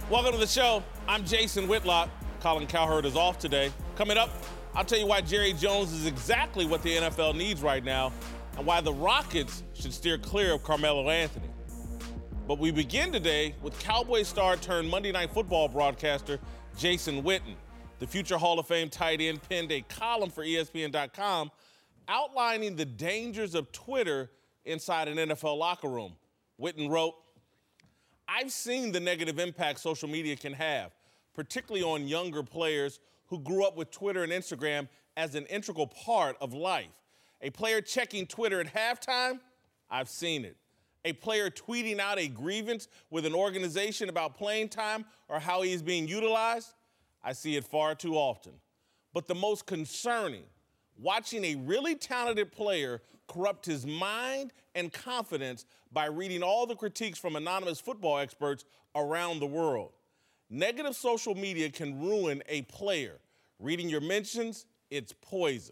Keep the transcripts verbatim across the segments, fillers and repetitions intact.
Welcome to the show. I'm Jason Whitlock. Colin Cowherd is off today. Coming up, I'll tell you why Jerry Jones is exactly what the N F L needs right now and why the Rockets should steer clear of Carmelo Anthony. But we begin today with Cowboy star turned Monday Night Football broadcaster Jason Witten. The future Hall of Fame tight end penned a column for E S P N dot com outlining the dangers of Twitter inside an N F L locker room. Witten wrote, "I've seen the negative impact social media can have, particularly on younger players who grew up with Twitter and Instagram as an integral part of life. A player checking Twitter at halftime, I've seen it. A player tweeting out a grievance with an organization about playing time or how he is being utilized, I see it far too often. But the most concerning, watching a really talented player corrupt his mind and confidence by reading all the critiques from anonymous football experts around the world. Negative social media can ruin a player. Reading your mentions, it's poison."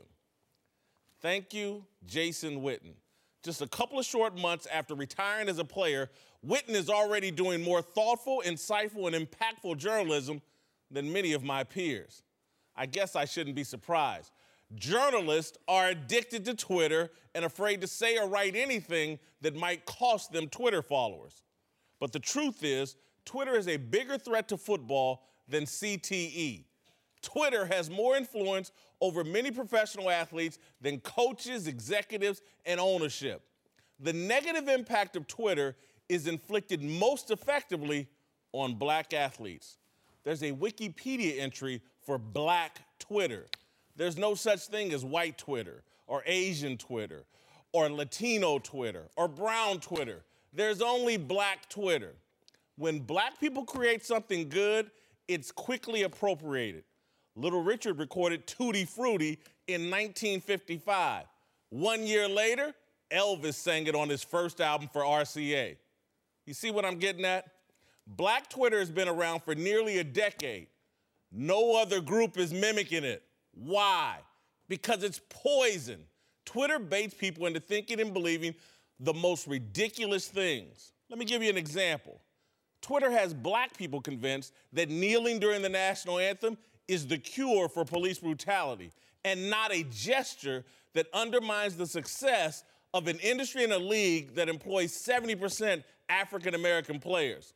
Thank you, Jason Witten. Just a couple of short months after retiring as a player, Witten is already doing more thoughtful, insightful, and impactful journalism than many of my peers. I guess I shouldn't be surprised. Journalists are addicted to Twitter and afraid to say or write anything that might cost them Twitter followers. But the truth is, Twitter is a bigger threat to football than C T E. Twitter has more influence over many professional athletes than coaches, executives, and ownership. The negative impact of Twitter is inflicted most effectively on black athletes. There's a Wikipedia entry for black Twitter. There's no such thing as white Twitter or Asian Twitter or Latino Twitter or brown Twitter. There's only black Twitter. When black people create something good, it's quickly appropriated. Little Richard recorded Tutti Frutti in nineteen fifty-five. One year later, Elvis sang it on his first album for R C A. You see what I'm getting at? Black Twitter has been around for nearly a decade. No other group is mimicking it. Why? Because it's poison. Twitter baits people into thinking and believing the most ridiculous things. Let me give you an example. Twitter has black people convinced that kneeling during the national anthem is the cure for police brutality and not a gesture that undermines the success of an industry and a league that employs seventy percent African American players.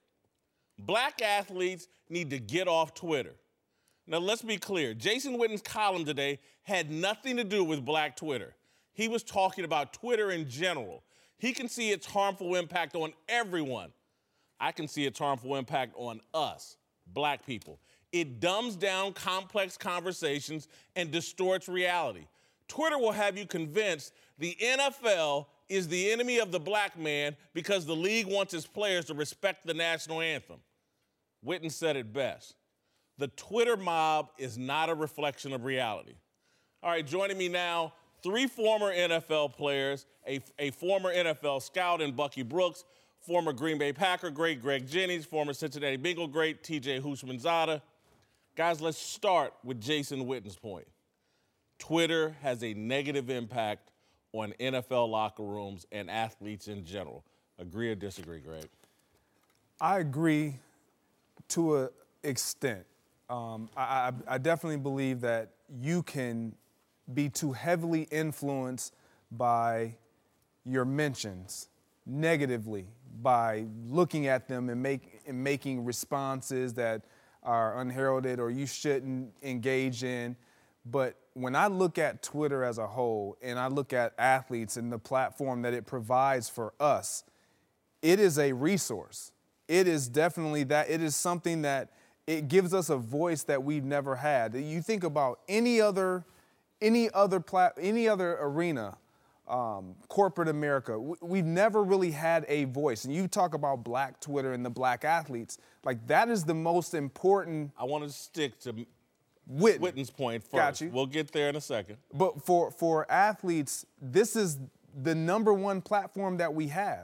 Black athletes need to get off Twitter. Now, let's be clear. Jason Witten's column today had nothing to do with black Twitter. He was talking about Twitter in general. He can see its harmful impact on everyone. I can see its harmful impact on us, black people. It dumbs down complex conversations and distorts reality. Twitter will have you convinced the N F L is the enemy of the black man because the league wants its players to respect the national anthem. Witten said it best. The Twitter mob is not a reflection of reality. All right, joining me now, three former N F L players, a, a former N F L scout in Bucky Brooks, former Green Bay Packer great Greg Jennings, former Cincinnati Bengal great T J Houshmandzadeh. Guys, let's start with Jason Witten's point. Twitter has a negative impact on N F L locker rooms and athletes in general. Agree or disagree, Greg? I agree to an extent. Um, I, I, I definitely believe that you can be too heavily influenced by your mentions negatively, by looking at them and, make, and making responses that are unheralded or you shouldn't engage in. But when I look at Twitter as a whole and I look at athletes and the platform that it provides for us, it is a resource. It is definitely that. It is something that it gives us a voice that we've never had. You think about any other, any other plat, any other arena, um, corporate America. We've never really had a voice. And you talk about black Twitter and the black athletes. Like that is the most important. I want to stick to Witten. Witten's point first. Got you. We'll get there in a second. But for for athletes, this is the number one platform that we have.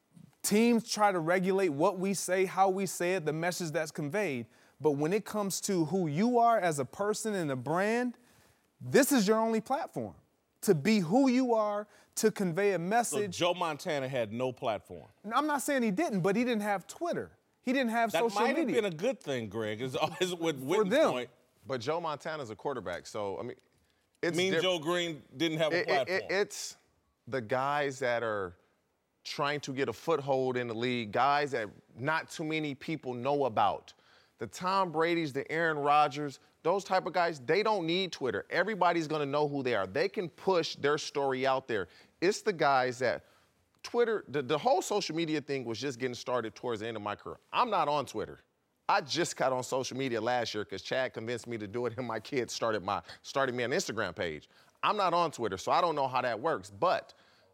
Teams try to regulate what we say, how we say it, the message that's conveyed. But when it comes to who you are as a person and a brand, this is your only platform. To be who you are, to convey a message. So Joe Montana had no platform. I'm not saying he didn't, but he didn't have Twitter. He didn't have that social media. That might media. have been a good thing, Greg, is always with For Witten's them. point. But Joe Montana's a quarterback, so, I mean, it's Mean diff- Joe Green didn't have a it, platform. It, it, it's the guys that are trying to get a foothold in the league, guys that not too many people know about. The Tom Brady's, the Aaron Rodgers, those type of guys, they don't need Twitter. Everybody's going to know who they are. They can push their story out there. It's the guys that Twitter, the, the whole social media thing was just getting started towards the end of my career. I'm not on Twitter. I just got on social media last year because Chad convinced me to do it, and my kids started my started me an Instagram page. I'm not on Twitter, so I don't know how that works. But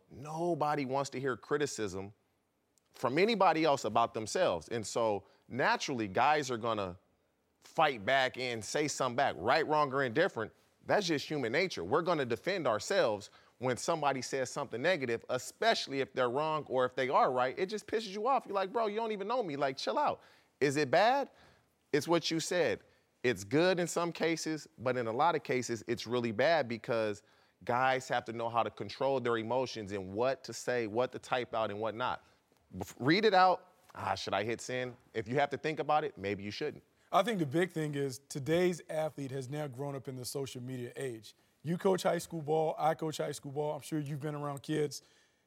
nobody wants to hear criticism from anybody else about themselves. And so naturally, guys are gonna fight back and say something back, right, wrong, or indifferent. That's just human nature. We're gonna defend ourselves when somebody says something negative, especially if they're wrong or if they are right. It just pisses you off. You're like, bro, you don't even know me. Like, chill out. Is it bad? It's what you said. It's good in some cases, but in a lot of cases, it's really bad because guys have to know how to control their emotions and what to say, what to type out, and what not. Read it out. Ah, should I hit send? If you have to think about it, maybe you shouldn't. I think the big thing is today's athlete has now grown up in the social media age. You coach high school ball, I coach high school ball. I'm sure you've been around kids.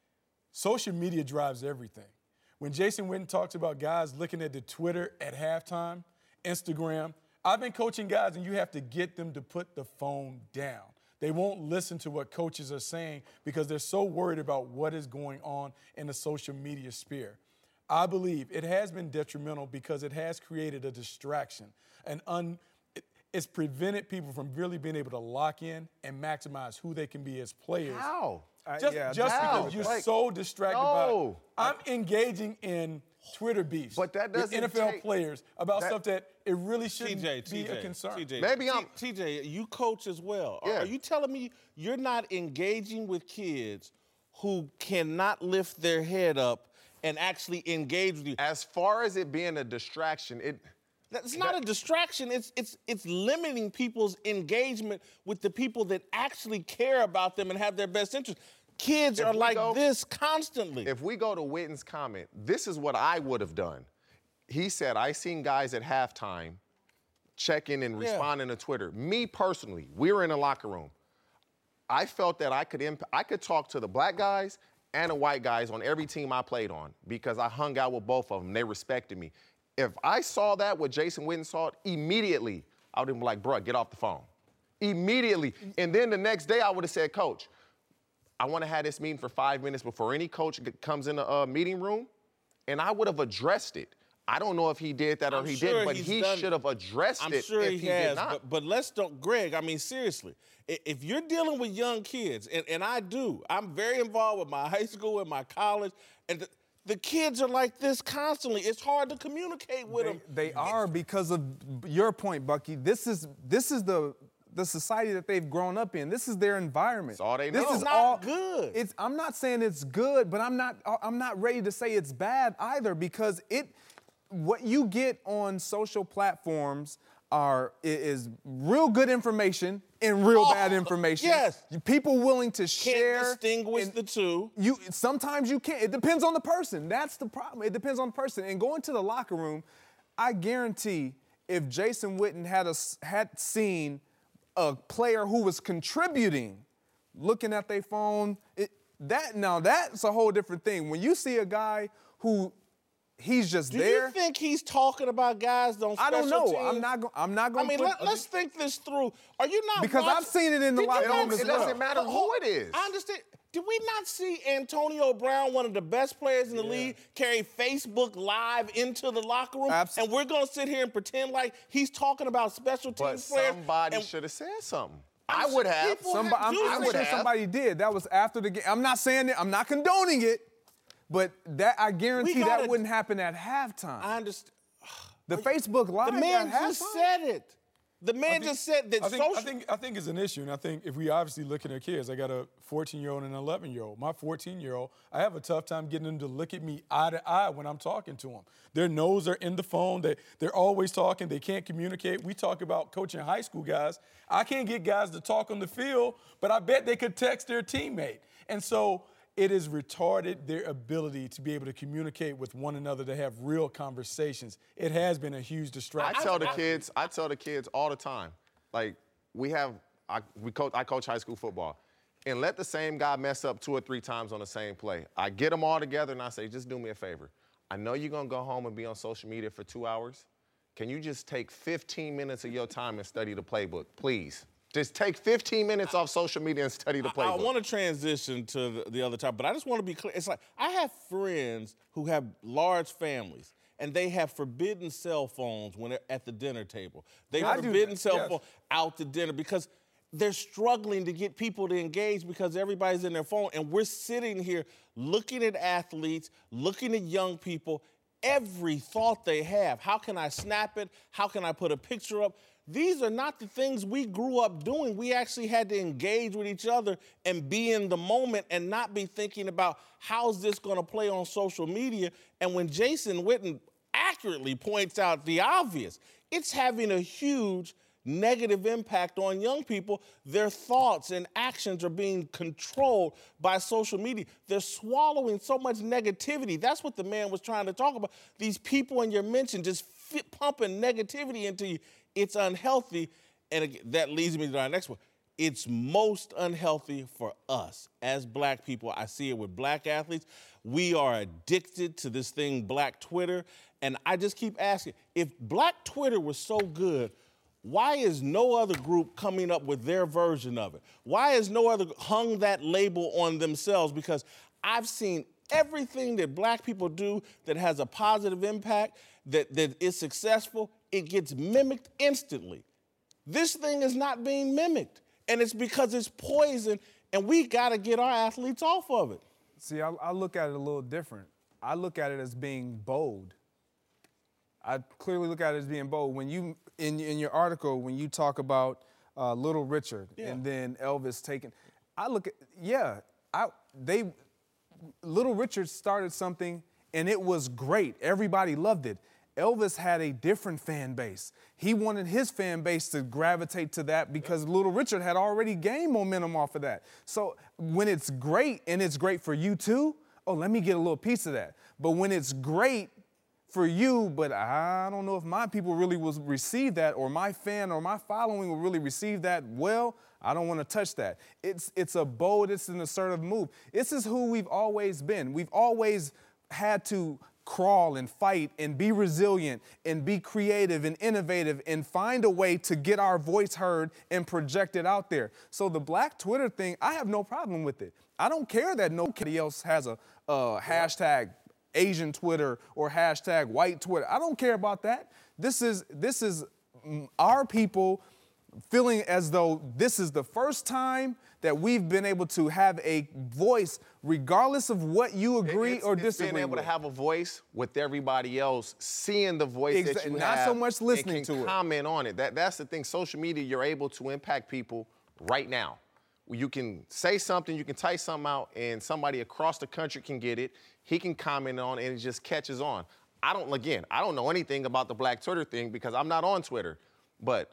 Social media drives everything. When Jason Witten talks about guys looking at the Twitter at halftime, Instagram, I've been coaching guys and you have to get them to put the phone down. They won't listen to what coaches are saying because they're so worried about what is going on in the social media sphere. I believe it has been detrimental because it has created a distraction. And un, it, it's prevented people from really being able to lock in and maximize who they can be as players. How? Just, yeah, just how? because you're Like, so distracted no. by it. I'm engaging in Twitter beefs But that with doesn't N F L take- players about that- stuff that it really shouldn't T J, be T J, a concern. T J, Maybe T- I'm- T J, you coach as well. Are- Yeah. Are you telling me you're not engaging with kids who cannot lift their head up and actually engage with you? As far as it being a distraction, it It's not a distraction. It's it's it's limiting people's engagement with the people that actually care about them and have their best interest. Kids If are we like go- this constantly. if we go to Witten's comment, this is what I would have done. He said, I seen guys at halftime checking and Yeah. responding to Twitter. Me personally, we were in a locker room. I felt that I could imp- I could talk to the black guys and the white guys on every team I played on because I hung out with both of them. They respected me. If I saw that, what Jason Witten saw, immediately I would have been like, bro, get off the phone. Immediately. And then the next day I would have said, Coach, I want to have this meeting for five minutes before any coach g- comes in the uh, meeting room, and I would have addressed it. I don't know if he did that or I'm he sure didn't, but he's he done- should have addressed I'm it sure if he, he, has, did not. but, but let's don't, Greg, I mean, seriously, i- if you're dealing with young kids, and, and I do, I'm very involved with my high school and my college, and the, the kids are like this constantly. It's hard to communicate with They, them. they are because of your point, Bucky. This is this is the the society that they've grown up in. This is their environment. That's all they This know. is It's not all good. It's I'm not saying it's good, but I'm not I'm not ready to say it's bad either because it what you get on social platforms are i- is real good information and real Oh, bad information. yes. People willing to Can't share. distinguish and- the two. you sometimes you can't. It depends on the person. That's the problem. It depends on the person. And going to the locker room, I guarantee if Jason Witten had a, had seen a player who was contributing, looking at their phone, it, that now that's a whole different thing. When you see a guy who he's just Do there. you think he's talking about guys on special I don't know. teams? I'm not. Go, I'm not I going. mean, put, let, let's think this through. Are you not Because I've watching- seen it in the Did you locker not room as see- It doesn't well. matter who it is. I understand. Did we not see Antonio Brown, one of the best players in the league, carry Facebook Live into the locker room? Abs- And we're going to sit here and pretend like he's talking about special But teams players. somebody and- should have said something. I'm I sure would have. people Somebody, I'm, do I'm say sure that. somebody did. That was after the game. I'm not saying it. I'm not condoning it, but that I guarantee gotta- that wouldn't happen at halftime. I understand. the Facebook Live. The man at just halftime? said it. The man I think- just said that I think, social. I think I think it's an issue, and I think if we obviously look at our kids, I got a fourteen-year-old and an eleven-year-old. My fourteen-year-old, I have a tough time getting them to look at me eye to eye when I'm talking to them. Their nose are in the phone. They they're always talking. They can't communicate. We talk about coaching high school guys. I can't get guys to talk on the field, but I bet they could text their teammate. And so it has retarded their ability to be able to communicate with one another, to have real conversations. It has been a huge distraction. I tell the kids, I tell the kids all the time, like we have, I, we coach, I coach high school football, and let the same guy mess up two or three times on the same play. I get them all together and I say, just do me a favor. I know you're gonna go home and be on social media for two hours. Can you just take fifteen minutes of your time and study the playbook, please? Just take fifteen minutes off social media and study the playbook. I, I want to transition to the, the other topic, but I just want to be clear. It's like I have friends who have large families, and they have forbidden cell phones when they're at the dinner table. They have forbidden cell yes. phone out to dinner because they're struggling to get people to engage because everybody's in their phone, and we're sitting here looking at athletes, looking at young people, every thought they have. How can I snap it? How can I put a picture up? These are not the things we grew up doing. We actually had to engage with each other and be in the moment and not be thinking about how's this going to play on social media. And when Jason Witten accurately points out the obvious, it's having a huge negative impact on young people. Their thoughts and actions are being controlled by social media. They're swallowing so much negativity. That's what the man was trying to talk about. These people in your mention just fit, pumping negativity into you. It's unhealthy, and again, that leads me to our next one. It's most unhealthy for us as black people. I see it with black athletes. We are addicted to this thing, Black Twitter, and I just keep asking, if Black Twitter was so good, why is no other group coming up with their version of it? Why is no other hung that label on themselves? Because I've seen everything that black people do that has a positive impact, that, that is successful, it gets mimicked instantly. This thing is not being mimicked, and it's because it's poison, and we got to get our athletes off of it. See, I, I look at it a little different. I look at it as being bold. I clearly look at it as being bold. When you, in, in your article, when you talk about uh, Little Richard yeah. and then Elvis taking, I look at, yeah, I, they, Little Richard started something, and it was great. Everybody loved it. Elvis had a different fan base. He wanted his fan base to gravitate to that because Little Richard had already gained momentum off of that. So when it's great and it's great for you too, oh, let me get a little piece of that. But when it's great for you, but I don't know if my people really will receive that, or my fan or my following will really receive that well, I don't want to touch that. It's, it's a bold, it's an assertive move. This is who we've always been. We've always had to crawl and fight and be resilient and be creative and innovative and find a way to get our voice heard and project it out there. So the Black Twitter thing, I have no problem with it. I don't care that nobody else has a, a hashtag Asian Twitter or hashtag white Twitter. I don't care about that. This is, this is our people feeling as though this is the first time that we've been able to have a voice, regardless of what you agree it's, or it's disagree with. Being able with. to have a voice with everybody else, seeing the voice Exa- that you not have, so much listening and to can it. comment on it. That, that's the thing. Social media, you're able to impact people right now. You can say something, you can type something out, and somebody across the country can get it. He can comment on it, and it just catches on. I don't, again, I don't know anything about the Black Twitter thing because I'm not on Twitter. But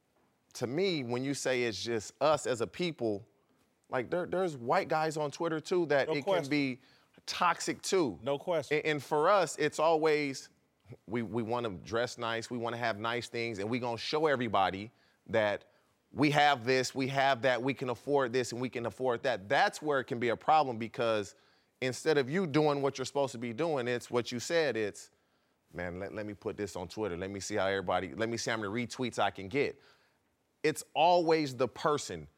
to me, when you say it's just us as a people, like there, there's white guys on Twitter too that No it question. can be toxic too. No question. And, and for us, it's always, we, we want to dress nice, we want to have nice things, and we're going to show everybody that we have this, we have that, we can afford this, and we can afford that. That's where it can be a problem because instead of you doing what you're supposed to be doing, it's what you said, it's, man, let, let me put this on Twitter. Let me see how everybody, let me see how many retweets I can get. It's always the person.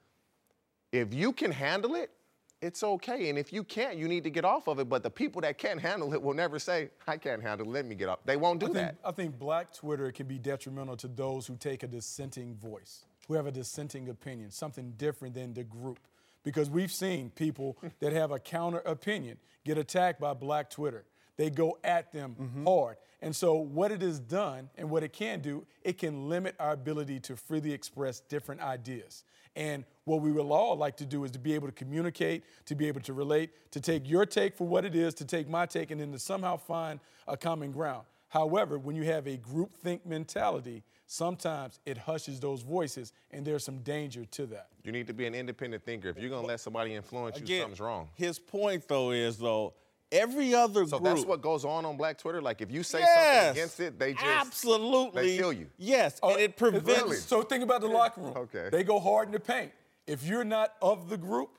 If you can handle it, it's okay. And if you can't, you need to get off of it. But the people that can't handle it will never say, I can't handle it, let me get off. They won't do I think, that. I think Black Twitter can be detrimental to those who take a dissenting voice, who have a dissenting opinion, something different than the group. Because we've seen people that have a counter opinion get attacked by Black Twitter. They go at them mm-hmm. hard. And so what it has done and what it can do, it can limit our ability to freely express different ideas. And what we will all like to do is to be able to communicate, to be able to relate, to take your take for what it is, to take my take, and then to somehow find a common ground. However, when you have a groupthink mentality, sometimes it hushes those voices, and there's some danger to that. You need to be an independent thinker. If you're going to let somebody influence you, Again, something's wrong. His point, though, is, though, every other So group. that's what goes on on Black Twitter? Like, if you say yes, something against it, they just. Absolutely. They kill you. Yes, Oh, and it prevents. Really? So think about the locker room. Okay. They go hard in the paint. If you're not of the group,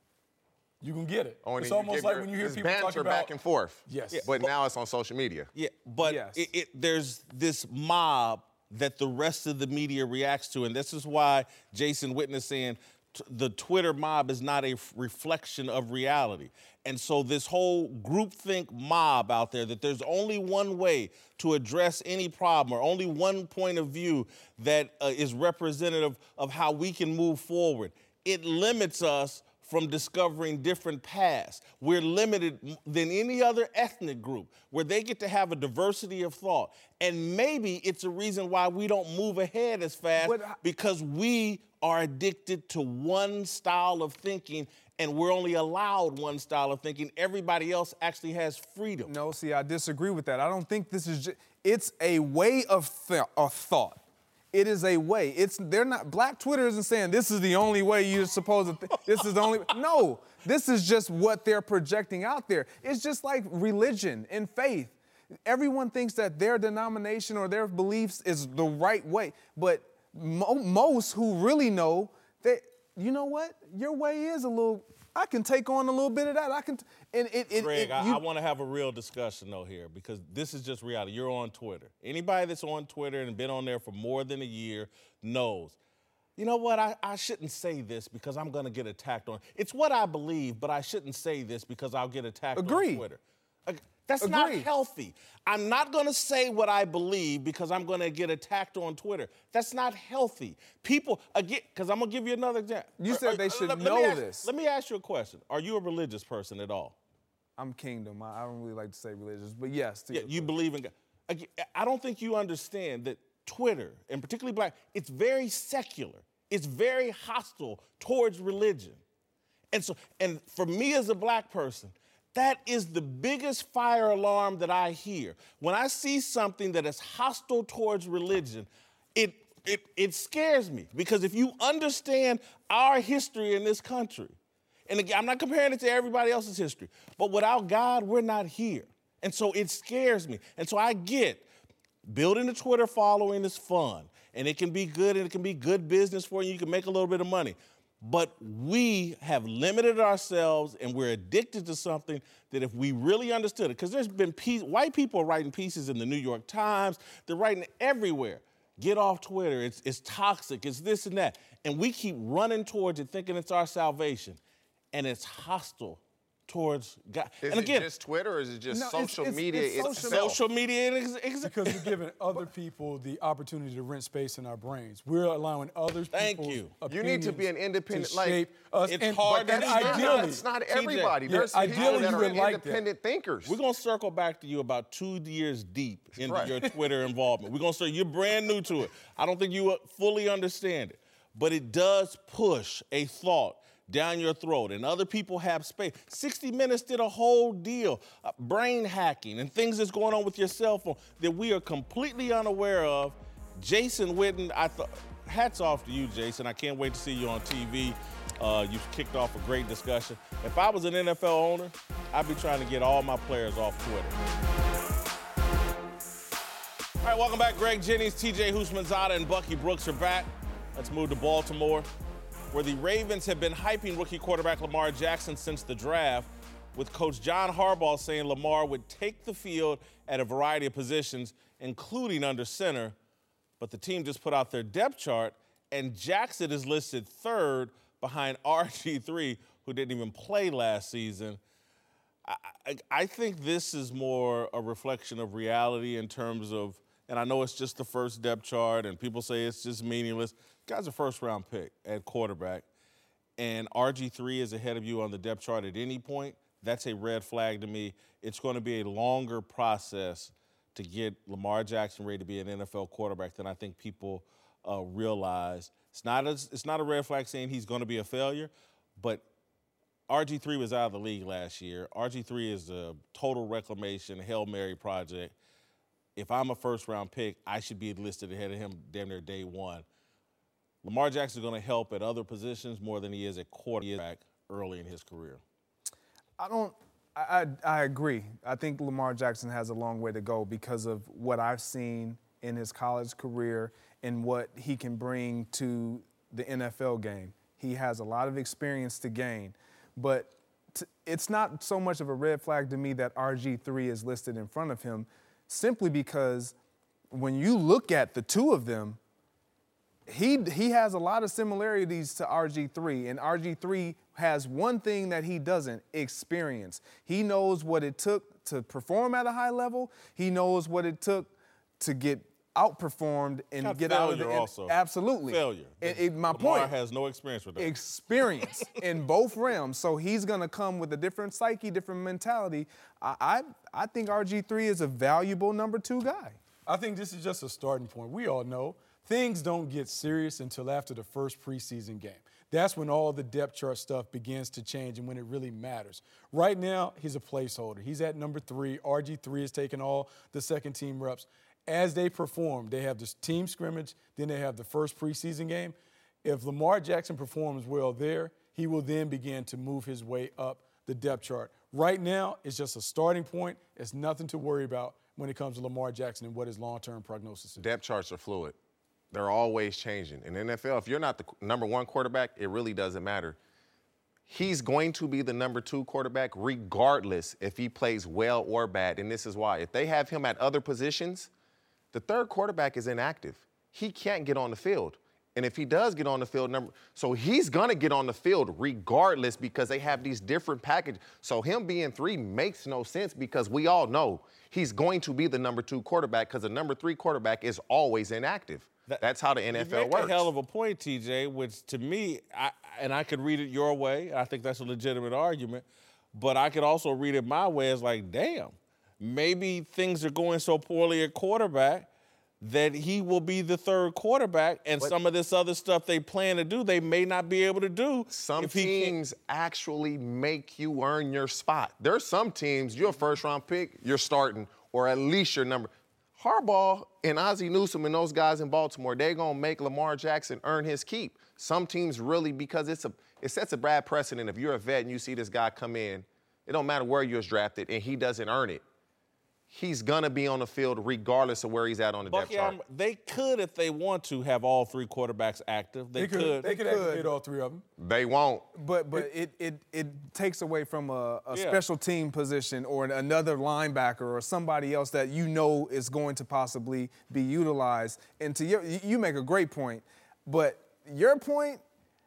you can get it. Oh, and It's then almost give like your- when you hear this people talk banter about back and forth. Yes. Yeah, but now it's on social media. Yeah, but Yes. it, it, there's this mob that the rest of the media reacts to, and this is why Jason Witten is saying t- the Twitter mob is not a f- reflection of reality. And so this whole groupthink mob out there, that there's only one way to address any problem or only one point of view that uh, is representative of how we can move forward, it limits us from discovering different paths. We're limited m- than any other ethnic group where they get to have a diversity of thought. And maybe it's a reason why we don't move ahead as fast But I- because we are addicted to one style of thinking and we're only allowed one style of thinking. Everybody else actually has freedom. No, see, I disagree with that. I don't think this is just, it's a way of, th- of thought. It is a way. It's, they're not, Black Twitter isn't saying this is the only way you're supposed to, th- this is the only, no, this is just what they're projecting out there. It's just like religion and faith. Everyone thinks that their denomination or their beliefs is the right way, but mo- most who really know that, you know what, your way is a little, I can take on a little bit of that. I can, t- and it, it, Greg, it I, you, I want to have a real discussion though here because this is just reality. You're on Twitter. Anybody that's on Twitter and been on there for more than a year knows. You know what? I, I shouldn't say this because I'm going to get attacked on. It's what I believe, but I shouldn't say this because I'll get attacked Agree. on Twitter. Ag- That's not Agree. healthy. I'm not going to say what I believe because I'm going to get attacked on Twitter. That's not healthy. People, again, because I'm going to give you another example. You said they should let, let know me ask, this. Let me ask you a question. Are you a religious person at all? I'm kingdom. I, I don't really like to say religious, but yes. to Yeah, your you question. believe in God. Again, I don't think you understand that Twitter, and particularly Black, it's very secular. It's very hostile towards religion. And so, and for me as a Black person, that is the biggest fire alarm that I hear. When I see something that is hostile towards religion, it, it, it scares me. Because if you understand our history in this country, and again, I'm not comparing it to everybody else's history, but without God, we're not here. And so it scares me. And so I get building a Twitter following is fun, and it can be good, and it can be good business for you. You can make a little bit of money. But we have limited ourselves, and we're addicted to something that if we really understood it, because there's been piece, white people are writing pieces in the New York Times, they're writing everywhere. Get off Twitter, it's, it's toxic, it's this and that. And we keep running towards it thinking it's our salvation, and it's hostile towards God. Is and again, it just Twitter or is it just No, it's- social it's- media it's social- itself? social media, and ex- ex- Because we're giving other people the opportunity to rent space in our brains. We're allowing other Thank people's you. You need to be an opinions independent, to like, shape us. it's and, hard but to and do that. ideally, It's not T J, everybody. yeah, There's ideally people that you are would like that. independent thinkers. We're gonna circle back to you about two years deep into right. your Twitter involvement. We're gonna say you're brand new to it. I don't think you fully understand it, but it does push a thought down your throat, and other people have space. sixty minutes did a whole deal, uh, brain hacking and things that's going on with your cell phone that we are completely unaware of. Jason Witten, I thought, hats off to you, Jason. I can't wait to see you on T V. Uh, you've kicked off a great discussion. If I was an N F L owner, I'd be trying to get all my players off Twitter. All right, welcome back. Greg Jennings, T J Houshmandzadeh, and Bucky Brooks are back. Let's move to Baltimore, where the Ravens have been hyping rookie quarterback Lamar Jackson since the draft, with Coach John Harbaugh saying Lamar would take the field at a variety of positions, including under center. But the team just put out their depth chart, and Jackson is listed third behind R G three, who didn't even play last season. I, I, I think this is more a reflection of reality in terms of, and I know it's just the first depth chart, and people say it's just meaningless. Guy's a first-round pick at quarterback, and R G three is ahead of you on the depth chart at any point. That's a red flag to me. It's going to be a longer process to get Lamar Jackson ready to be an N F L quarterback than I think people uh, realize. It's not a, it's not a red flag saying he's going to be a failure, but R G three was out of the league last year. R G three is a total reclamation, Hail Mary project. if I'm a first-round pick, I should be listed ahead of him damn near day one. Lamar Jackson is going to help at other positions more than he is at quarterback early in his career. I don't I, I, I agree. I think Lamar Jackson has a long way to go because of what I've seen in his college career and what he can bring to the N F L game. He has a lot of experience to gain, but t- it's not so much of a red flag to me that R G three is listed in front of him, simply because when you look at the two of them, he he has a lot of similarities to R G three, and R G three has one thing that he doesn't: experience. He knows what it took to perform at a high level. He knows what it took to get outperformed and Got get out of failure the also. Absolutely. Failure. It, it, my Lamar point has no experience with that. Experience in both realms. So he's going to come with a different psyche, different mentality. I, I, I think R G three is a valuable number two guy. I think this is just a starting point. We all know things don't get serious until after the first preseason game. That's when all the depth chart stuff begins to change and when it really matters. Right now, he's a placeholder. He's at number three. R G three is taking all the second team reps. As they perform, they have this team scrimmage, then they have the first preseason game. If Lamar Jackson performs well there, he will then begin to move his way up the depth chart. Right now, it's just a starting point. It's nothing to worry about when it comes to Lamar Jackson and what his long-term prognosis is. Depth charts are fluid. They're always changing. In the N F L, if you're not the number one quarterback, it really doesn't matter. He's going to be the number two quarterback regardless if he plays well or bad, and this is why. If they have him at other positions, the third quarterback is inactive. He can't get on the field. And if he does get on the field, number so he's going to get on the field regardless because they have these different packages. So him being three makes no sense because we all know he's going to be the number two quarterback because the number three quarterback is always inactive. That, That's how the N F L you make works. a hell of a point, T J, which to me, I, and I could read it your way. I think that's a legitimate argument. But I could also read it my way as like, damn, maybe things are going so poorly at quarterback that he will be the third quarterback, and But some of this other stuff they plan to do, they may not be able to do. Some if he teams actually make you earn your spot. There's some teams, you're a first-round pick, you're starting, or at least your number. Harbaugh and Ozzie Newsome and those guys in Baltimore, they're going to make Lamar Jackson earn his keep. Some teams really, because it's a, it sets a bad precedent. If you're a vet and you see this guy come in, it don't matter where you was drafted, and he doesn't earn it. He's going to be on the field regardless of where he's at on the Bucky, depth chart. I'm, they could, if they want to, have all three quarterbacks active. They, They could, could. they could activate all three of them. They won't. But but it it, it takes away from a, a Yeah. special team position or another linebacker or somebody else that you know is going to possibly be utilized. And to your, you make a great point, but your point,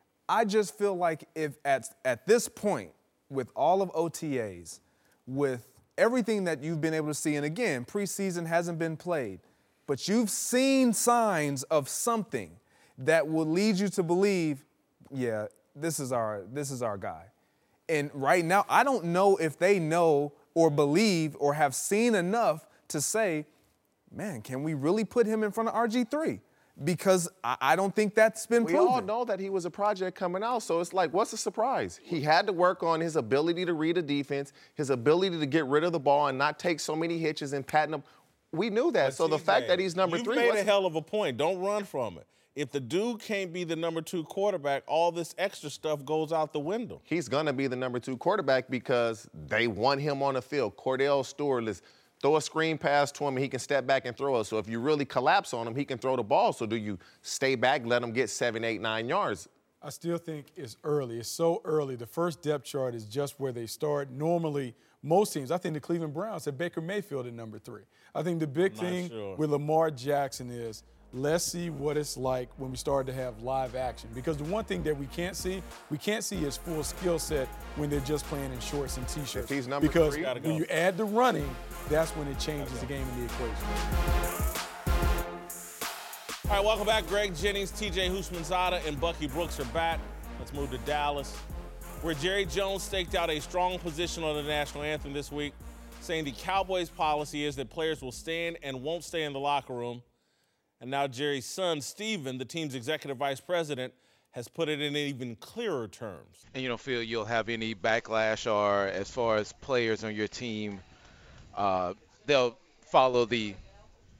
I just feel like if at at this point, with all of O T As, with everything that you've been able to see, and again, preseason hasn't been played, but you've seen signs of something that will lead you to believe, yeah, this is our this is our guy. And right now, I don't know if they know or believe or have seen enough to say, man, can we really put him in front of R G three? Because I, I don't think that's been We proven. all know that he was a project coming out, so it's like, what's the surprise? He had to work on his ability to read a defense, his ability to get rid of the ball and not take so many hitches and patent them. We knew that. But so the T J, fact that he's number you've three made was a hell of a point. Don't run from it. If the dude can't be the number two quarterback, all this extra stuff goes out the window. he's going to be the number two quarterback because they want him on the field. Cordell Stewart is throw a screen pass to him and he can step back and throw it. So if you really collapse on him, he can throw the ball. So do you stay back, let him get seven, eight, nine yards? I still think it's early. It's so early. The first depth chart is just where they start. Normally, most teams, I think the Cleveland Browns had Baker Mayfield at number three. I think the big I'm not thing sure. with Lamar Jackson is let's see what it's like when we start to have live action. Because the one thing that we can't see, we can't see his full skill set when they're just playing in shorts and T-shirts. If he's number because three, gotta when go. you add the running, that's when it changes the game in the equation. All right, welcome back. Greg Jennings, T J Houshmandzadeh, and Bucky Brooks are back. Let's move to Dallas, where Jerry Jones staked out a strong position on the national anthem this week, saying the Cowboys' policy is that players will stand and won't stay in the locker room. And now Jerry's son, Steven, the team's executive vice president, has put it in even clearer terms. And you don't feel you'll have any backlash, or as far as players on your team, uh, they'll follow the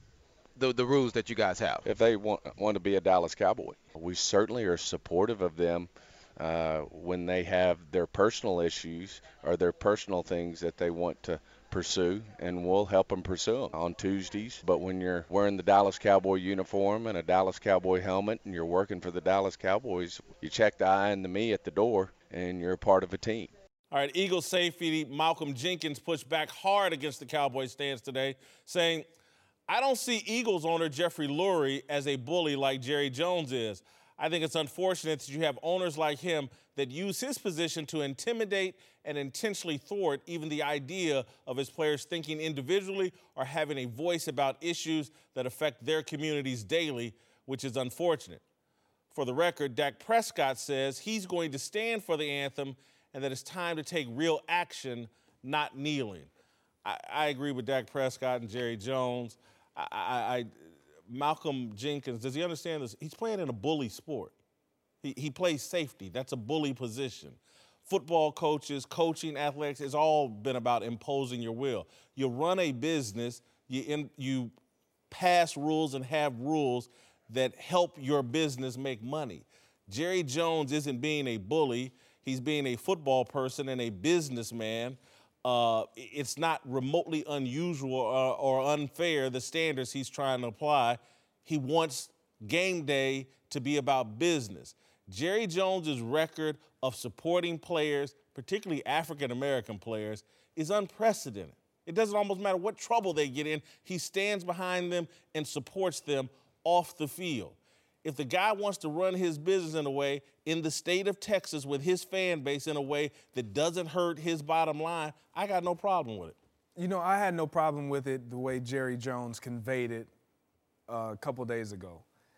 the, the rules that you guys have? If they want, want to be a Dallas Cowboy, we certainly are supportive of them uh, when they have their personal issues or their personal things that they want to pursue, and we'll help them pursue them on Tuesdays. But when you're wearing the Dallas Cowboy uniform and a Dallas Cowboy helmet and you're working for the Dallas Cowboys, you check the I and the me at the door, and you're a part of a team. All right, Eagles safety Malcolm Jenkins pushed back hard against the Cowboys stance today, saying, I don't see Eagles owner Jeffrey Lurie as a bully like Jerry Jones is. I think it's unfortunate that you have owners like him that use his position to intimidate and intentionally thwart even the idea of his players thinking individually or having a voice about issues that affect their communities daily, which is unfortunate. For the record, Dak Prescott says he's going to stand for the anthem and that it's time to take real action, not kneeling. I, I agree with Dak Prescott and Jerry Jones. I, I, I, Malcolm Jenkins, does he understand this? He's playing in a bully sport. He, he plays safety. That's a bully position. Football coaches, coaching, athletics, it's all been about imposing your will. You run a business, you, in, you pass rules and have rules that help your business make money. Jerry Jones isn't being a bully. He's being a football person and a businessman. Uh, it's not remotely unusual or, or unfair, the standards he's trying to apply. He wants game day to be about business. Jerry Jones's record of supporting players, particularly African-American players, is unprecedented. It doesn't almost matter what trouble they get in. He stands behind them and supports them off the field. If the guy wants to run his business in a way in the state of Texas with his fan base in a way that doesn't hurt his bottom line, I got no problem with it. You know, I had no problem with it the way Jerry Jones conveyed it uh, a couple days ago.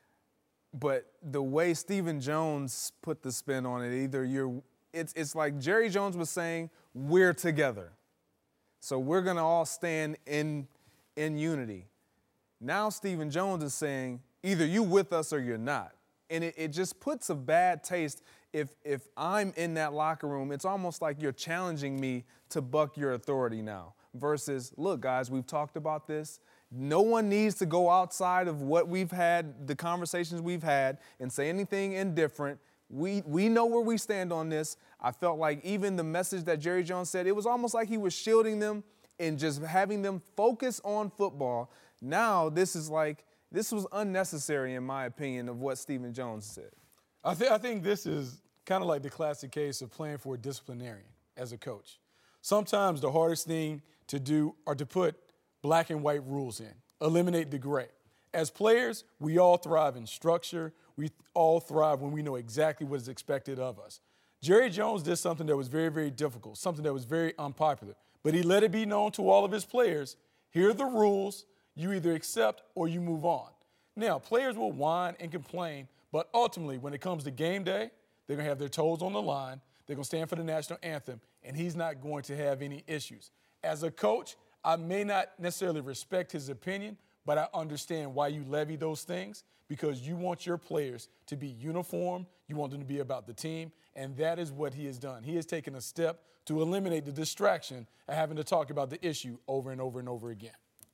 But the way Stephen Jones put the spin on it, either you're, it's, it's like Jerry Jones was saying, we're together. So we're going to all stand in, in unity. Now Stephen Jones is saying, either you with us or you're not. And it, it just puts a bad taste. If, if I'm in that locker room, it's almost like you're challenging me to buck your authority now versus, look, guys, we've talked about this. No one needs to go outside of what we've had, the conversations we've had, and say anything indifferent. We, we know where we stand on this. I felt like even the message that Jerry Jones said, it was almost like he was shielding them and just having them focus on football. Now this is like, this was unnecessary, in my opinion, of what Stephen Jones said. I, th- I think this is kind of like the classic case of playing for a disciplinarian as a coach. Sometimes the hardest thing to do are to put black and white rules in, eliminate the gray. As players, we all thrive in structure. We all thrive when we know exactly what is expected of us. Jerry Jones did something that was very, very difficult, something that was very unpopular, but he let it be known to all of his players, here are the rules. You either accept or you move on. Now, players will whine and complain, but ultimately, when it comes to game day, they're going to have their toes on the line. They're going to stand for the national anthem, and he's not going to have any issues. As a coach, I may not necessarily respect his opinion, but I understand why you levy those things, because you want your players to be uniform, you want them to be about the team, and that is what he has done. He has taken a step to eliminate the distraction of having to talk about the issue over and over and over again.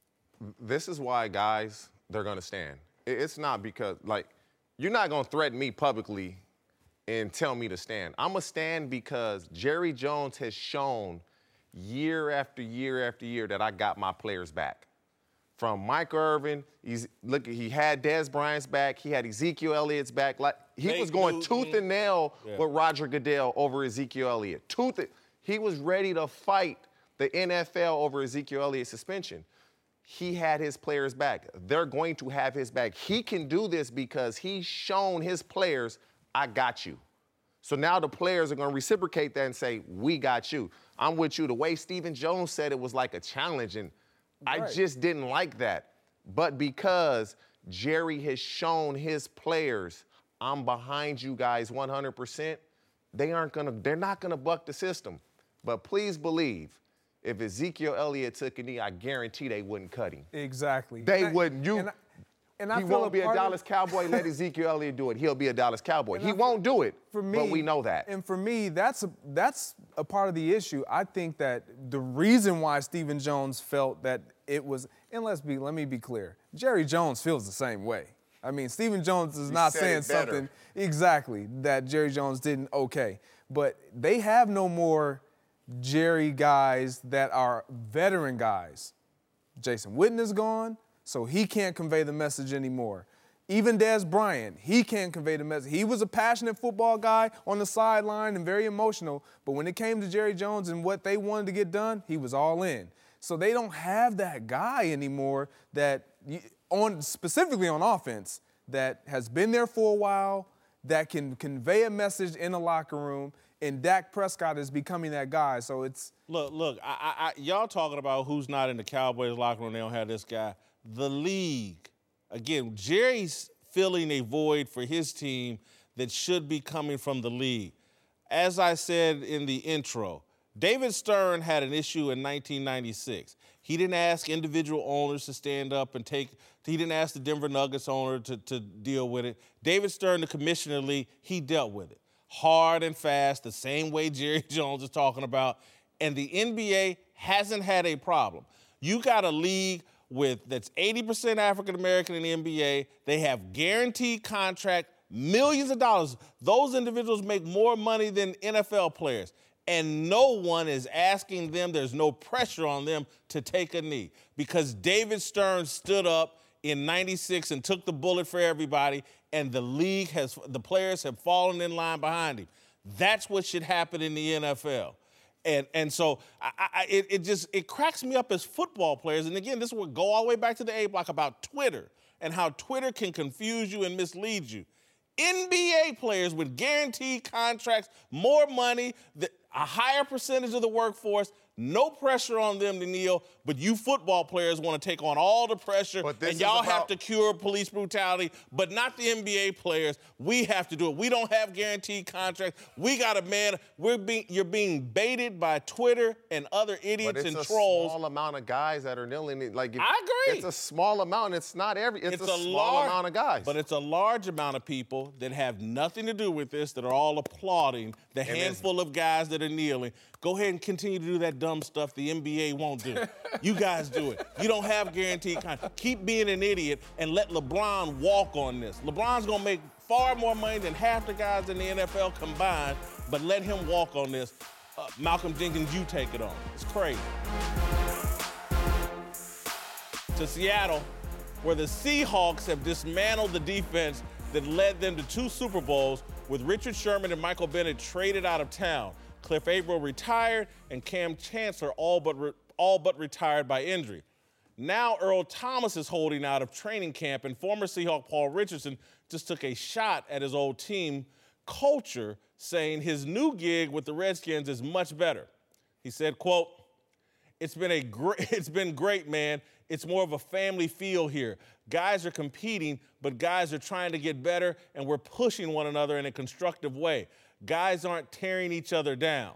This is why, guys, they're going to stand. It's not because, like, you're not going to threaten me publicly and tell me to stand. I'm going to stand because Jerry Jones has shown year after year after year that I got my players back. From Mike Irvin, he's, look, he had Dez Bryant's back. He had Ezekiel Elliott's back. Like, he Nate was going Newton. tooth and nail yeah. with Roger Goodell over Ezekiel Elliott. Tooth and, he was ready to fight the N F L over Ezekiel Elliott's suspension. He had his players back. They're going to have his back. He can do this because he's shown his players, I got you. So now the players are going to reciprocate that and say, we got you. I'm with you. The way Stephen Jones said it was like a challenge, and right. I just didn't like that. But because Jerry has shown his players, I'm behind you guys one hundred percent, they aren't going to, they're not going to buck the system. But please believe, if Ezekiel Elliott took a knee, I guarantee they wouldn't cut him. Exactly. They and wouldn't. You, and I, and I he feel won't a be a Dallas of, Cowboy. Let Ezekiel Elliott do it. He'll be a Dallas Cowboy. He I, won't do it, for me, but we know that. And for me, that's a, that's a part of the issue. I think that the reason why Stephen Jones felt that it was, and let's be, let me be clear, Jerry Jones feels the same way. I mean, Stephen Jones is He not said saying it better. something exactly that Jerry Jones didn't okay. But they have no more Jerry guys that are veteran guys. Jason Witten is gone, so he can't convey the message anymore. Even Dez Bryant, he can't convey the message. He was a passionate football guy on the sideline and very emotional, but when it came to Jerry Jones and what they wanted to get done, he was all in. So they don't have that guy anymore that, on specifically on offense, that has been there for a while, that can convey a message in the locker room, and Dak Prescott is becoming that guy. So it's Look, look, I, I, I, y'all talking about who's not in the Cowboys locker room, they don't have this guy. The league. Again, Jerry's filling a void for his team that should be coming from the league. As I said in the intro, David Stern had an issue in nineteen ninety-six. He didn't ask individual owners to stand up and take, he didn't ask the Denver Nuggets owner to, to deal with it. David Stern, the commissioner of the league, he dealt with it. Hard and fast, the same way Jerry Jones is talking about. And the N B A hasn't had a problem. You got a league with that's eighty percent African American in the N B A. They have guaranteed contract, millions of dollars. Those individuals make more money than N F L players. And no one is asking them, there's no pressure on them to take a knee. Because David Stern stood up in ninety-six and took the bullet for everybody, and the league has, the players have fallen in line behind him. That's what should happen in the N F L. And and so I, I, it, it just, it cracks me up as football players. And again, this will go all the way back to the A block about Twitter and how Twitter can confuse you and mislead you. N B A players with guaranteed contracts, more money, the, a higher percentage of the workforce, no pressure on them to kneel, but you football players want to take on all the pressure, But this and y'all is about- have to cure police brutality, but not the N B A players. We have to do it. We don't have guaranteed contracts. We got a man, we're being, you're being baited by Twitter and other idiots But it's and a trolls. small amount of guys that are kneeling. Like if, I agree. It's a small amount. It's not every. It's, a, small large, amount of guys. But it's a large amount of people that have nothing to do with this that are all applauding the it's- handful of guys that are kneeling. Go ahead and continue to do that dumb stuff the N B A won't do. You guys do it. You don't have guaranteed contract. Keep being an idiot and let LeBron walk on this. LeBron's gonna make far more money than half the guys in the N F L combined, but let him walk on this. Uh, Malcolm Jenkins, you take it on. It's crazy. To Seattle, where the Seahawks have dismantled the defense that led them to two Super Bowls, with Richard Sherman and Michael Bennett traded out of town. Cliff Averill retired, and Cam Chancellor all but, re- all but retired by injury. Now Earl Thomas is holding out of training camp, and former Seahawk Paul Richardson just took a shot at his old team culture, saying his new gig with the Redskins is much better. He said, quote, It's been a great, it's been great, man. It's more of a family feel here. Guys are competing, but guys are trying to get better, and we're pushing one another in a constructive way. Guys aren't tearing each other down.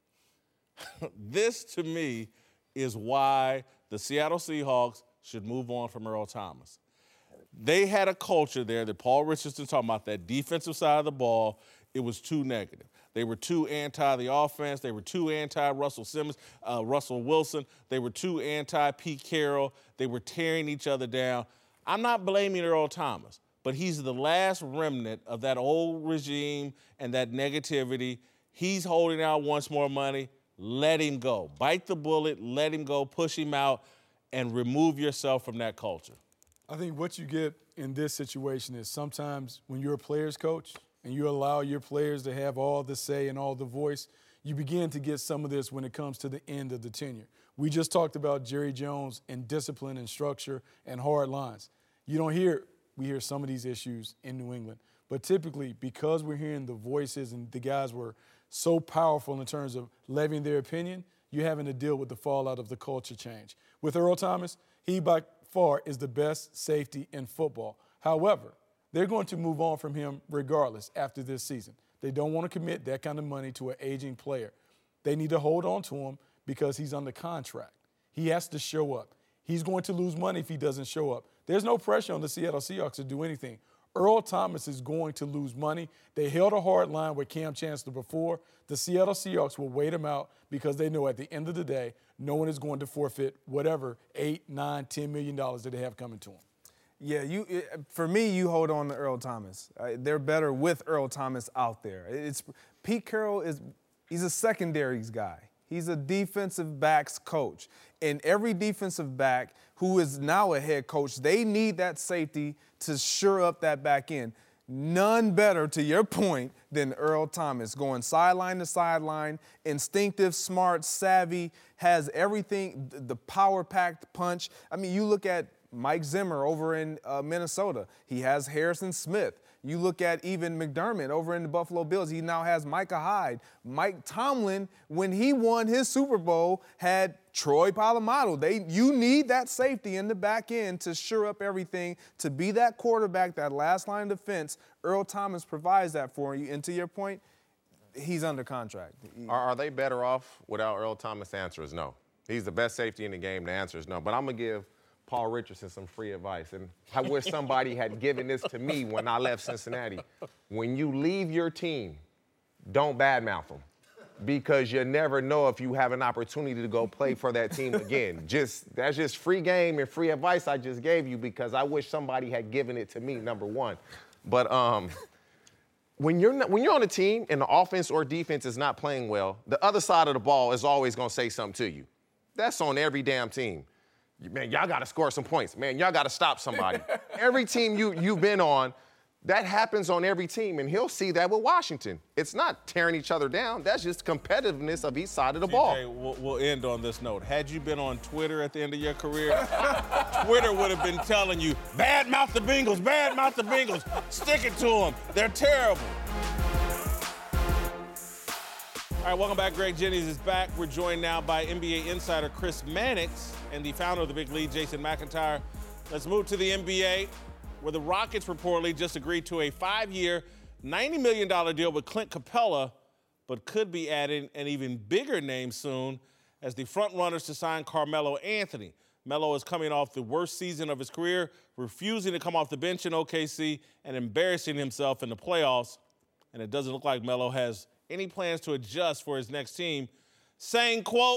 This, to me, is why the Seattle Seahawks should move on from Earl Thomas. They had a culture there that Paul Richardson talking about, that defensive side of the ball. It was too negative. They were too anti the offense. They were too anti Russell Simmons, uh, Russell Wilson. They were too anti Pete Carroll. They were tearing each other down. I'm not blaming Earl Thomas, but he's the last remnant of that old regime and that negativity. He's holding out once more money. Let him go. Bite the bullet, let him go, push him out, and remove yourself from that culture. I think what you get in this situation is sometimes when you're a player's coach and you allow your players to have all the say and all the voice, you begin to get some of this when it comes to the end of the tenure. We just talked about Jerry Jones and discipline and structure and hard lines. You don't hear, we hear some of these issues in New England, but typically because we're hearing the voices and the guys were so powerful in terms of levying their opinion, you're having to deal with the fallout of the culture change. With Earl Thomas, he by far is the best safety in football. However, they're going to move on from him regardless after this season. They don't want to commit that kind of money to an aging player. They need to hold on to him because he's under contract. He has to show up. He's going to lose money if he doesn't show up. There's no pressure on the Seattle Seahawks to do anything. Earl Thomas is going to lose money. They held a hard line with Cam Chancellor before. The Seattle Seahawks will wait him out because they know at the end of the day, no one is going to forfeit whatever eight, nine, ten million dollars that they have coming to them. Yeah, you. It, for me, you hold on to Earl Thomas. Uh, they're better with Earl Thomas out there. It's Pete Carroll is he's a secondaries guy. He's a defensive backs coach, and every defensive back who is now a head coach, they need that safety to shore up that back end. None better, to your point, than Earl Thomas, going sideline to sideline, instinctive, smart, savvy, has everything, the power-packed punch. I mean, you look at Mike Zimmer over in uh, Minnesota. He has Harrison Smith. You look at even McDermott over in the Buffalo Bills. He now has Micah Hyde. Mike Tomlin, when he won his Super Bowl, had Troy Polamalu. They, you need that safety in the back end to shore up everything, to be that quarterback, that last line of defense. Earl Thomas provides that for you. And to your point, he's under contract. Are, are they better off without Earl Thomas? The answer is no. He's the best safety in the game. The answer is no. But I'm going to give Paul Richardson some free advice. And I wish somebody had given this to me when I left Cincinnati. When you leave your team, don't badmouth them, because you never know if you have an opportunity to go play for that team again. Just that's just free game and free advice I just gave you, because I wish somebody had given it to me, number one. But um, when you're not, when you're on a team and the offense or defense is not playing well, the other side of the ball is always going to say something to you. That's on every damn team. Man, y'all got to score some points. Man, y'all got to stop somebody. Every team you, you've been on, that happens on every team, and he'll see that with Washington. It's not tearing each other down. That's just competitiveness of each side of the ball. T J, we'll, we'll end on this note. Had you been on Twitter at the end of your career, Twitter would have been telling you, badmouth the Bengals, badmouth the Bengals, stick it to them. They're terrible. All right, welcome back. Greg Jennings is back. We're joined now by N B A insider Chris Mannix and the founder of the Big Lead, Jason McIntyre. Let's move to the N B A, where the Rockets reportedly just agreed to a five-year, ninety million dollars deal with Clint Capella, but could be adding an even bigger name soon as the front-runners to sign Carmelo Anthony. Melo is coming off the worst season of his career, refusing to come off the bench in O K C and embarrassing himself in the playoffs. And it doesn't look like Melo has any plans to adjust for his next team, saying, quote,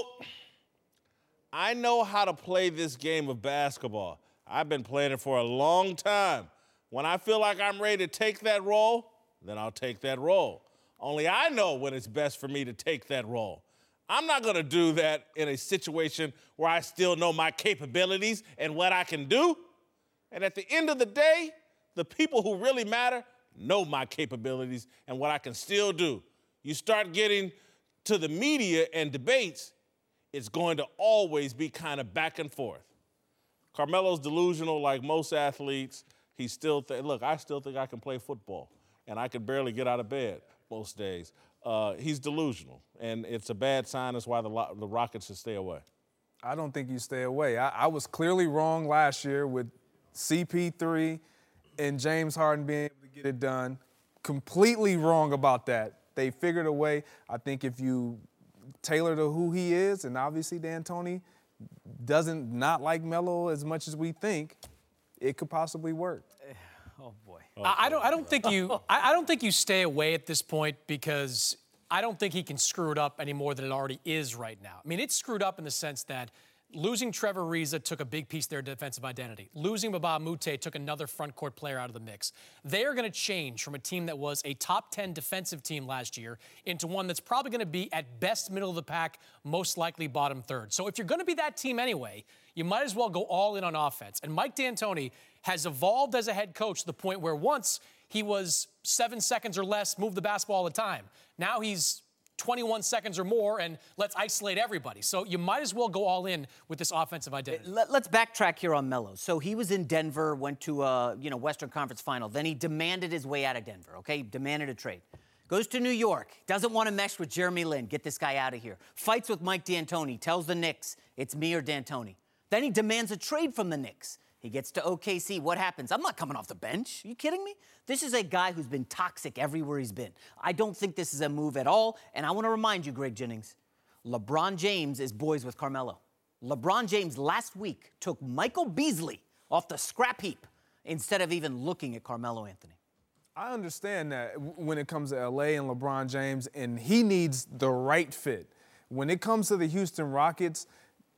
I know how to play this game of basketball. I've been playing it for a long time. When I feel like I'm ready to take that role, then I'll take that role. Only I know when it's best for me to take that role. I'm not going to do that in a situation where I still know my capabilities and what I can do. And at the end of the day, the people who really matter know my capabilities and what I can still do. You start getting to the media and debates, it's going to always be kind of back and forth. Carmelo's delusional like most athletes. He still th- look, I still think I can play football, and I can barely get out of bed most days. Uh, he's delusional, and it's a bad sign. That's why the, the Rockets should stay away. I don't think you stay away. I, I was clearly wrong last year with C P three and James Harden being able to get it done. Completely wrong about that. They figured a way. I think if you tailor to who he is, and obviously D'Antoni doesn't not like Melo as much as we think, it could possibly work. Oh boy. I, I don't. I don't think you. I, I don't think you stay away at this point, because I don't think he can screw it up any more than it already is right now. I mean, it's screwed up in the sense that losing Trevor Ariza took a big piece of their defensive identity. Losing Mbah a Moute took another front court player out of the mix. They are going to change from a team that was a top ten defensive team last year into one that's probably going to be at best middle of the pack, most likely bottom third. So if you're going to be that team anyway, you might as well go all in on offense. And Mike D'Antoni has evolved as a head coach to the point where once he was seven seconds or less, move the basketball all the time. Now he's twenty-one seconds or more, and let's isolate everybody. So you might as well go all in with this offensive identity. Let, let's backtrack here on Melo. So he was in Denver, went to a you know Western Conference final. Then he demanded his way out of Denver, okay? Demanded a trade. Goes to New York, doesn't want to mesh with Jeremy Lin. Get this guy out of here. Fights with Mike D'Antoni, tells the Knicks, it's me or D'Antoni. Then he demands a trade from the Knicks. He gets to O K C. What happens? I'm not coming off the bench. Are you kidding me? This is a guy who's been toxic everywhere he's been. I don't think this is a move at all. And I want to remind you, Greg Jennings, LeBron James is boys with Carmelo. LeBron James last week took Michael Beasley off the scrap heap instead of even looking at Carmelo Anthony. I understand that when it comes to L A and LeBron James, and he needs the right fit. When it comes to the Houston Rockets,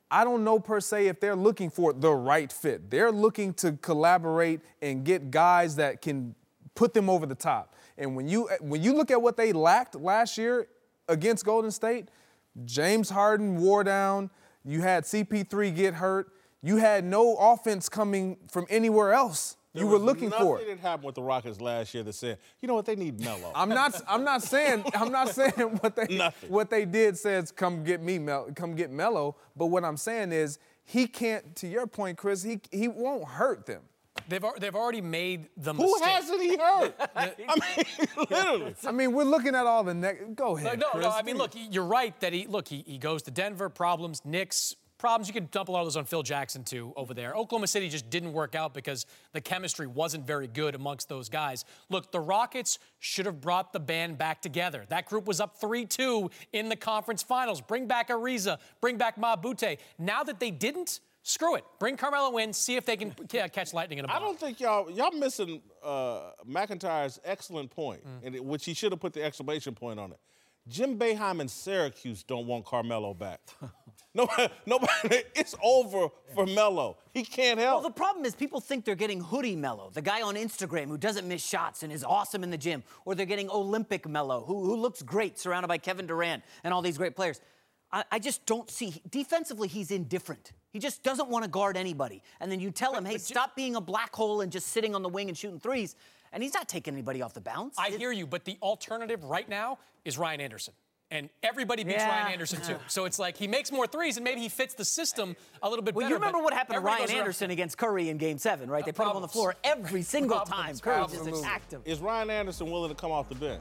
I don't know per se if they're looking for the right fit. They're looking to collaborate and get guys that can put them over the top. And when you when you look at what they lacked last year against Golden State, James Harden wore down. You had C P three get hurt. You had no offense coming from anywhere else. There you were looking for it. Nothing that happened with the Rockets last year that said, you know what, they need Melo. I'm not. I'm not saying. I'm not saying what they Nothing. what they did says come get me, Mel, come get Melo. But what I'm saying is he can't. To your point, Chris, he he won't hurt them. They've they've already made the Who mistake. hasn't he hurt? I mean, literally. I mean, we're looking at all the next. Go ahead. No, Chris. no. I mean, look, you're right that he look he, he goes to Denver, problems, Knicks. Problems, you can dump a lot of those on Phil Jackson, too, over there. Oklahoma City just didn't work out because the chemistry wasn't very good amongst those guys. Look, the Rockets should have brought the band back together. That group was up three two in the conference finals. Bring back Ariza. Bring back Ma Bute. Now that they didn't, screw it. Bring Carmelo in, see if they can catch lightning in a bottle. I don't think y'all y'all missing uh, McIntyre's excellent point, mm. and it, which he should have put the exclamation point on it. Jim Boeheim and Syracuse don't want Carmelo back. Nobody, nobody, it's over for Melo. He can't help. Well, the problem is people think they're getting hoodie Melo, the guy on Instagram who doesn't miss shots and is awesome in the gym, or they're getting Olympic Melo, who, who looks great surrounded by Kevin Durant and all these great players. I, I just don't see, defensively, he's indifferent. He just doesn't want to guard anybody. And then you tell him, hey, stop being a black hole and just sitting on the wing and shooting threes. And he's not taking anybody off the bounce. I hear you, but the alternative right now is Ryan Anderson. And everybody beats yeah. Ryan Anderson, too. So it's like he makes more threes, and maybe he fits the system a little bit well, better. Well, you remember what happened to Ryan Anderson around. against Curry in Game seven, right? They put Problems. him on the floor every single Problems. time. Curry Absolutely. just attacked him. Is Ryan Anderson willing to come off the bench?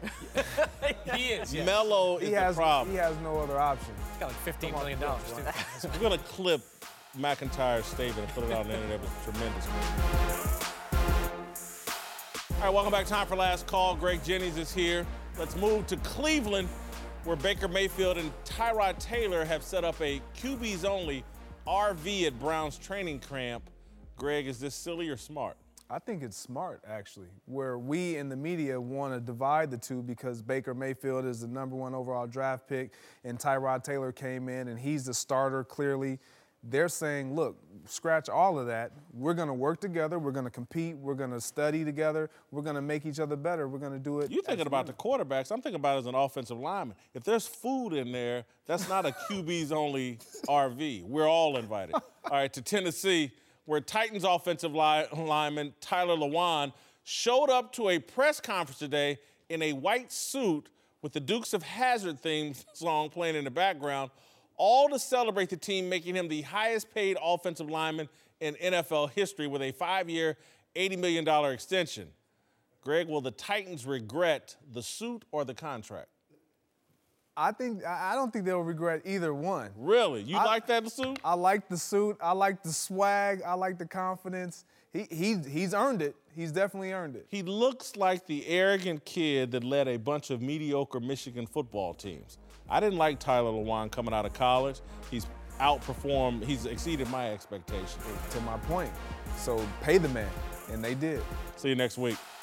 He is, yeah. Melo is he has, the problem. He has no other option. He's got like fifteen million dollars, too. We're going to clip McIntyre's statement and put it on the internet. It was tremendous. All right, welcome back. Time for Last Call. Greg Jennings is here. Let's move to Cleveland, where Baker Mayfield and Tyrod Taylor have set up a Q Bs only R V at Browns training camp. Greg, is this silly or smart? I think it's smart, actually, where we in the media want to divide the two because Baker Mayfield is the number one overall draft pick and Tyrod Taylor came in and he's the starter clearly. They're saying, look, scratch all of that. We're going to work together. We're going to compete. We're going to study together. We're going to make each other better. We're going to do it. You're thinking about the quarterbacks. I'm thinking about it as an offensive lineman. If there's food in there, that's not a Q Bs only R V. We're all invited. All right, to Tennessee, where Titans offensive li- lineman Tyler Lewan showed up to a press conference today in a white suit with the Dukes of Hazzard theme song playing in the background, all to celebrate the team making him the highest paid offensive lineman in N F L history with a five-year, eighty million dollars extension. Greg, will the Titans regret the suit or the contract? I think I don't think they'll regret either one. Really? You I, like that suit? I like the suit. I like the swag. I like the confidence. He, he, he's earned it. He's definitely earned it. He looks like the arrogant kid that led a bunch of mediocre Michigan football teams. I didn't like Tyler Lewan coming out of college. He's outperformed, he's exceeded my expectations. To my point. So pay the man, and they did. See you next week.